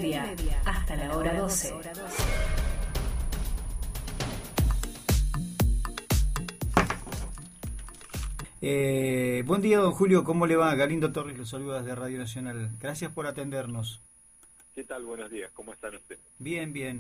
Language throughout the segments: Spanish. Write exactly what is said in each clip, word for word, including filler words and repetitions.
media hasta la hora doce. Eh, buen día, don Julio, ¿cómo le va? Galindo Torres, los saluda desde Radio Nacional. Gracias por atendernos. ¿Qué tal? Buenos días, ¿cómo están ustedes? Bien, bien.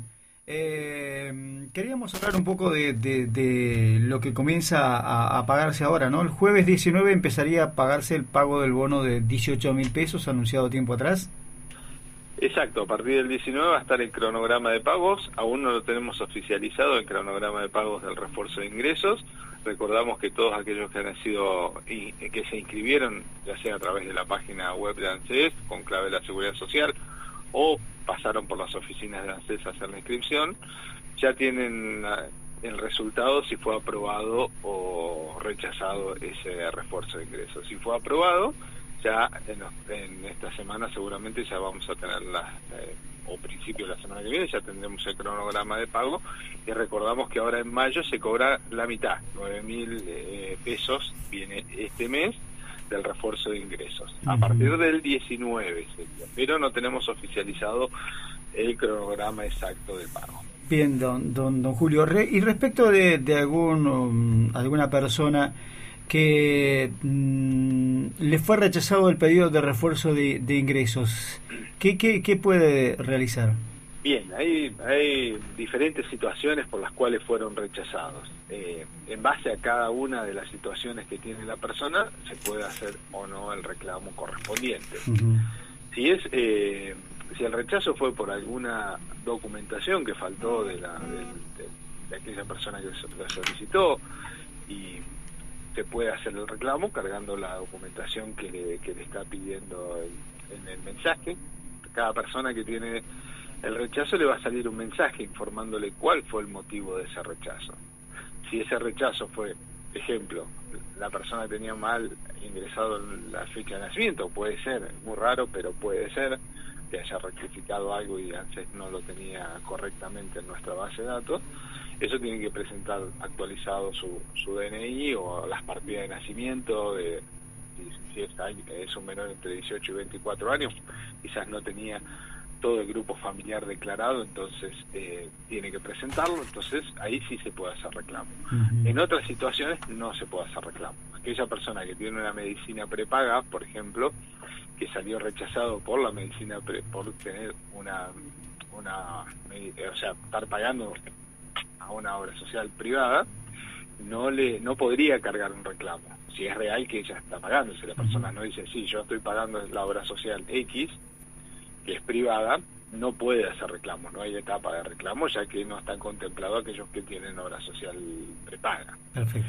Eh, queríamos hablar un poco de, de, de lo que comienza a, a pagarse ahora, ¿no? El jueves diecinueve empezaría a pagarse el pago del bono de dieciocho mil pesos anunciado tiempo atrás. Exacto, a partir del diecinueve va a estar el cronograma de pagos. Aún no lo tenemos oficializado, el cronograma de pagos del refuerzo de ingresos. Recordamos que todos aquellos que han sido y que se inscribieron, ya sea a través de la página web de ANSES con clave de la Seguridad Social o pasaron por las oficinas de ANSES a hacer la inscripción, ya tienen el resultado si fue aprobado o rechazado ese refuerzo de ingresos. Si fue aprobado, ya en, en esta semana seguramente ya vamos a tener la, eh, o principio de la semana que viene ya tendremos el cronograma de pago, y recordamos que ahora en mayo se cobra la mitad, nueve mil eh, pesos viene este mes del refuerzo de ingresos, a partir del diecinueve sería, pero no tenemos oficializado el cronograma exacto de pago. Bien, don don, don Julio, Re, y respecto de, de algún um, alguna persona que mmm, le fue rechazado el pedido de refuerzo de, de ingresos, ¿qué, qué, qué puede realizar? Bien, hay, hay diferentes situaciones por las cuales fueron rechazados. Eh, en base a cada una de las situaciones que tiene la persona, se puede hacer o no el reclamo correspondiente. Uh-huh. Si es eh, si el rechazo fue por alguna documentación que faltó de, la, de, de, de aquella persona que lo solicitó, y se puede hacer el reclamo cargando la documentación que le, que le está pidiendo el, en el mensaje. Cada persona que tiene el rechazo le va a salir un mensaje informándole cuál fue el motivo de ese rechazo. Si ese rechazo fue, ejemplo, la persona tenía mal ingresado la fecha de nacimiento, puede ser, muy raro, pero puede ser que haya rectificado algo y antes no lo tenía correctamente en nuestra base de datos, eso tiene que presentar actualizado su, su D N I o las partidas de nacimiento, de, si, si es, es un menor entre dieciocho y veinticuatro años, quizás no tenía todo el grupo familiar declarado, entonces eh, tiene que presentarlo, entonces ahí sí se puede hacer reclamo. Uh-huh. En otras situaciones no se puede hacer reclamo. Aquella persona que tiene una medicina prepaga, por ejemplo, que salió rechazado por la medicina pre, por tener una, una o sea, estar pagando a una obra social privada, no le no podría cargar un reclamo. Si es real que ella está pagando, si la persona no dice, sí, yo estoy pagando la obra social X, que es privada, no puede hacer reclamo, no hay etapa de reclamo, ya que no están contemplados aquellos que tienen obra social prepaga. Perfecto.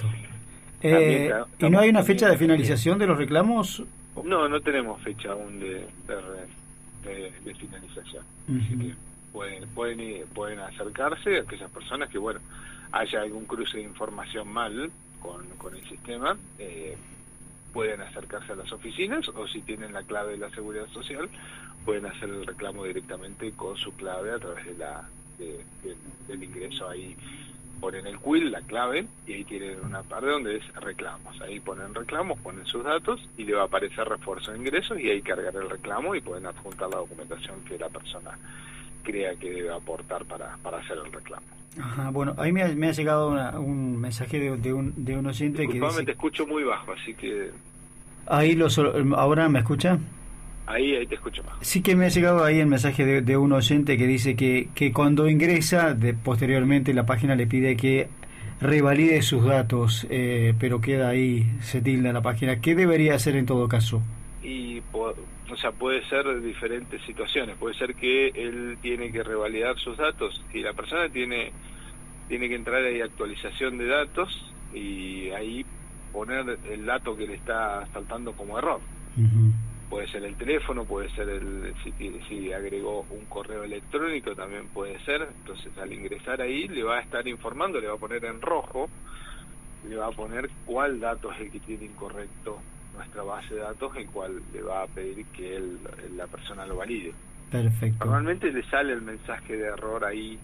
Eh, ¿Y no hay una fecha de finalización de los reclamos? No, no tenemos fecha aún de, de, de, de finalización. Uh-huh. Así que pueden, pueden, pueden acercarse a aquellas personas que, bueno, haya algún cruce de información mal con, con el sistema, eh, pueden acercarse a las oficinas, o si tienen la clave de la Seguridad Social, pueden hacer el reclamo directamente con su clave a través de la de, de, del ingreso. Ahí ponen el quill, la clave, y ahí tienen una parte donde es reclamos. Ahí ponen reclamos, ponen sus datos y le va a aparecer refuerzo de ingresos, y ahí cargar el reclamo y pueden adjuntar la documentación que la persona crea que debe aportar para, para hacer el reclamo. Ajá, bueno, ahí me ha, me ha llegado una, un mensaje de, de, un, de un oyente. Disculpame, que dice... te escucho muy bajo, así que... Ahí lo ¿Ahora me escucha? Ahí, ahí te escucho más. Sí, que me ha llegado ahí el mensaje de, de un oyente que dice que, que cuando ingresa, de, posteriormente la página le pide que revalide sus datos, eh, pero queda ahí, se tilda la página. ¿Qué debería hacer en todo caso? Y, o sea, puede ser diferentes situaciones. Puede ser que él tiene que revalidar sus datos y la persona tiene, tiene que entrar ahí a actualización de datos y ahí poner el dato que le está saltando como error. Uh-huh. Puede ser el teléfono, puede ser el si, si agregó un correo electrónico, también puede ser. Entonces al ingresar ahí le va a estar informando, le va a poner en rojo, le va a poner cuál dato es el que tiene incorrecto nuestra base de datos, el cual le va a pedir que él, la persona lo valide. Perfecto. Normalmente le sale el mensaje de error ahí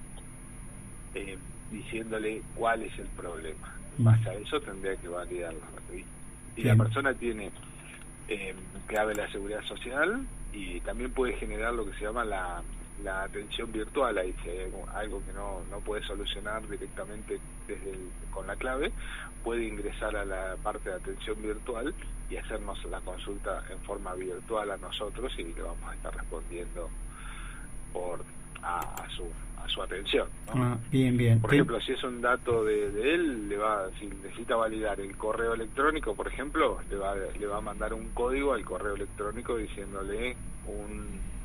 eh, diciéndole cuál es el problema. En base a eso tendría que validarlo. Y la persona tiene eh, clave de la Seguridad Social y también puede generar lo que se llama la, la atención virtual, ahí si hay algo, algo que no, no puede solucionar directamente desde el, con la clave, puede ingresar a la parte de atención virtual y hacernos la consulta en forma virtual a nosotros y le vamos a estar respondiendo por a, a su a su atención, ¿no? Ah, bien, bien. Por ejemplo, si es un dato de, de él, le va, si necesita validar el correo electrónico, por ejemplo, le va le va a mandar un código al correo electrónico diciéndole un,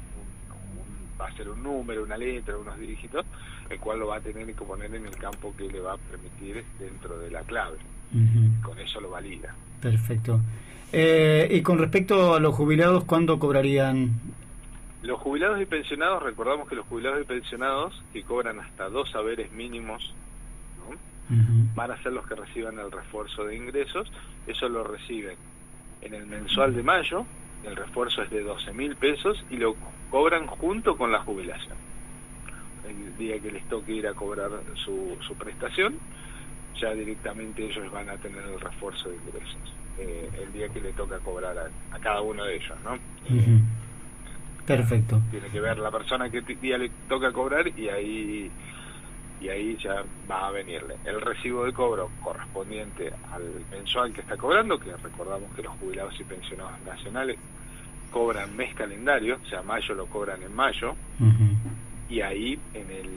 un, un va a ser un número, una letra, unos dígitos, el cual lo va a tener que poner en el campo que le va a permitir dentro de la clave. Uh-huh. Con eso lo valida. Perfecto. Eh, y con respecto a los jubilados, ¿cuándo cobrarían? Los jubilados y pensionados, recordamos que los jubilados y pensionados que cobran hasta dos haberes mínimos, ¿no? Uh-huh. Van a ser los que reciban el refuerzo de ingresos. Eso lo reciben en el mensual de mayo, el refuerzo es de doce mil pesos y lo cobran junto con la jubilación. El día que les toque ir a cobrar su, su prestación, ya directamente ellos van a tener el refuerzo de ingresos. Eh, el día que le toca cobrar a, a cada uno de ellos, ¿no? Uh-huh. Perfecto. Tiene que ver la persona que día le toca cobrar y ahí y ahí ya va a venirle el recibo de cobro correspondiente al mensual que está cobrando, que recordamos que los jubilados y pensionados nacionales cobran mes calendario, o sea, mayo lo cobran en mayo. Uh-huh. Y ahí en el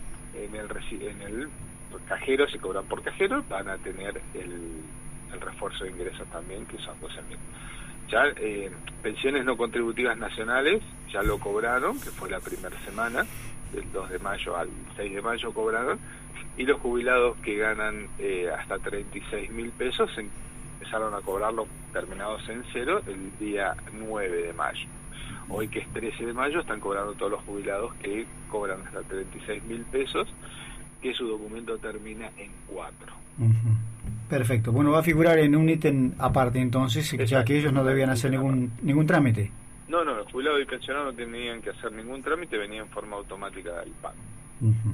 en el en el cajero, si cobran por cajero, van a tener el, el refuerzo de ingresos también, que son doce mil. Ya eh, pensiones no contributivas nacionales ya lo cobraron, que fue la primera semana, del dos de mayo al seis de mayo cobraron, y los jubilados que ganan eh, hasta treinta y seis mil pesos empezaron a cobrarlo terminados en cero el día nueve de mayo. Hoy, que es trece de mayo, están cobrando todos los jubilados que cobran hasta treinta y seis mil pesos, que su documento termina en cuatro. Uh-huh. Perfecto. Bueno, va a figurar en un ítem aparte entonces, Exacto. ya que ellos no debían hacer ningún ningún trámite. No, no, los jubilados y pensionados no tenían que hacer ningún trámite, venía en forma automática del pago. Uh-huh.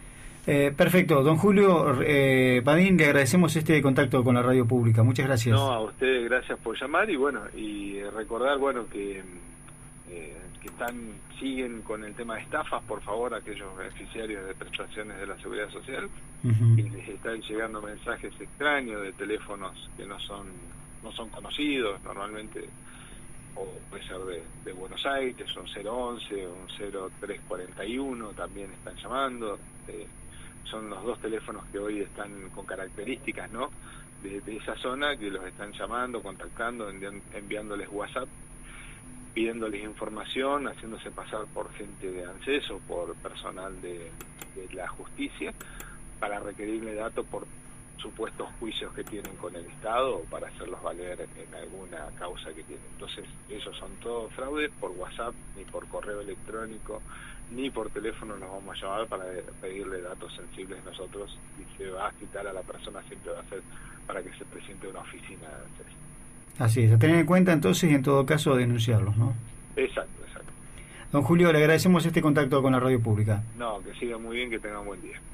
Eh, perfecto. Don Julio eh, Badín, le agradecemos este contacto con la radio pública. Muchas gracias. No, a ustedes gracias por llamar y bueno, y recordar, bueno, que... Eh, que están siguen con el tema de estafas, por favor, aquellos beneficiarios de prestaciones de la Seguridad Social, uh-huh. y les están llegando mensajes extraños de teléfonos que no son no son conocidos, normalmente, o puede ser de, de Buenos Aires, un cero once, un cero tres cuarenta y uno, también están llamando, eh, son los dos teléfonos que hoy están con características, ¿no?, de, de esa zona, que los están llamando, contactando, envi- enviándoles WhatsApp, pidiéndoles información, haciéndose pasar por gente de ANSES o por personal de, de la justicia para requerirle datos por supuestos juicios que tienen con el Estado o para hacerlos valer en alguna causa que tienen. Entonces, esos son todos fraudes. Por WhatsApp, ni por correo electrónico, ni por teléfono nos vamos a llamar para pedirle datos sensibles nosotros, y se va a citar a la persona, siempre va a ser para que se presente a una oficina de ANSES. Así es, a tener en cuenta entonces y en todo caso denunciarlos, ¿no? Exacto, exacto. Don Julio, le agradecemos este contacto con la radio pública. No, que siga muy bien, que tenga un buen día.